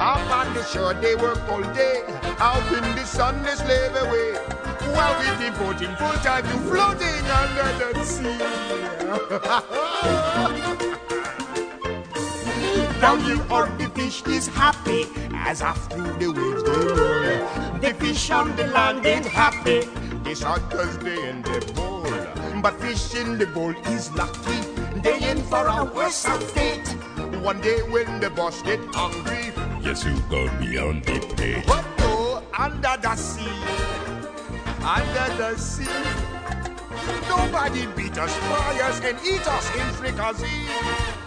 Up on the shore they work all day, out in the sun they slave away, while we devoting full time to floating under the sea. Down here on the fish is happy, as after the waves they roll. The fish on the land ain't happy, they shot 'cause they in the bowl. But fish in the bowl is lucky, they in for a worse fate. One day when the boss get hungry, yes, you go beyond the plate. But no, under the sea, nobody beat us, fry us, and eat us in fricassee.